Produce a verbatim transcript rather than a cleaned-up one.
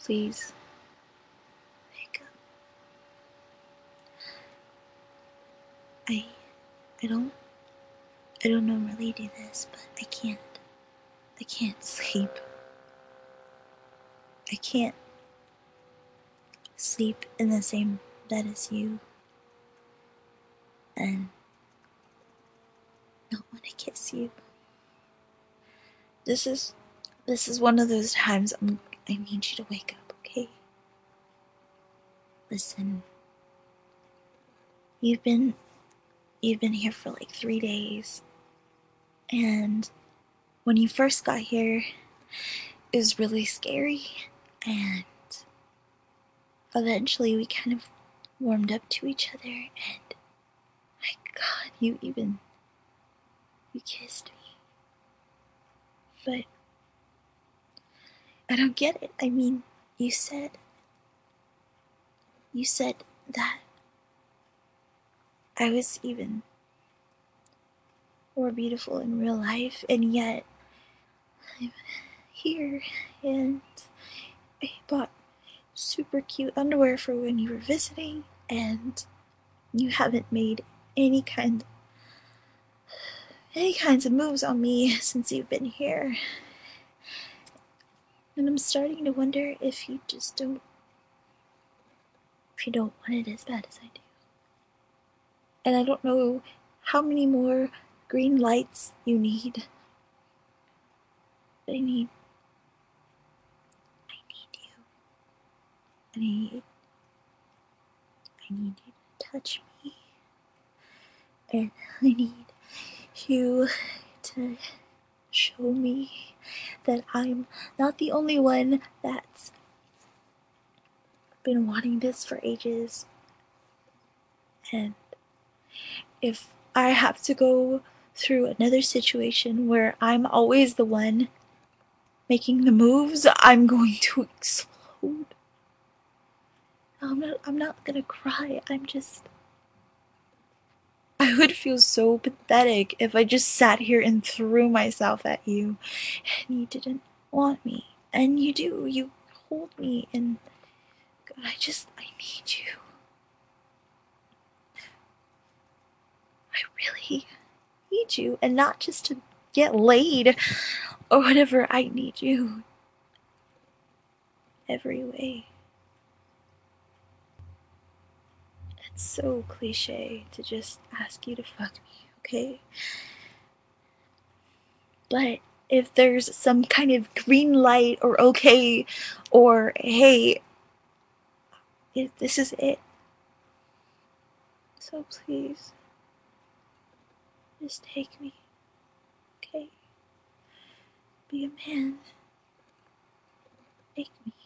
Please, wake up. I, I don't, I don't normally do this, but I can't. I can't sleep. I can't sleep in the same bed as you and not want to kiss you. This is, this is one of those times I'm, I need you to wake up, okay? Listen, you've been, you've been here for like three days, and when you first got here, it was really scary, and eventually we kind of warmed up to each other, and my God, you even, you kissed me. But I don't get it. I mean, you said, you said that I was even more beautiful in real life, and yet I'm here, and I bought super cute underwear for when you were visiting, and you haven't made any kind any kinds of moves on me since you've been here. And I'm starting to wonder if you just don't if you don't want it as bad as I do. And I don't know how many more green lights you need. But I need I need you. And I need I need you to touch me. And I need you to show me that I'm not the only one that's been wanting this for ages. And if I have to go through another situation where I'm always the one making the moves, I'm going to explode. I'm not, I'm not gonna cry, I'm just... I would feel so pathetic if I just sat here and threw myself at you and you didn't want me. And you do, you hold me, and God, I just, I need you. I really need you, and not just to get laid or whatever. I need you every way. It's so cliche to just ask you to fuck me, okay? But if there's some kind of green light or okay or hey, if this is it. So please, just take me, okay? Be a man. Take me.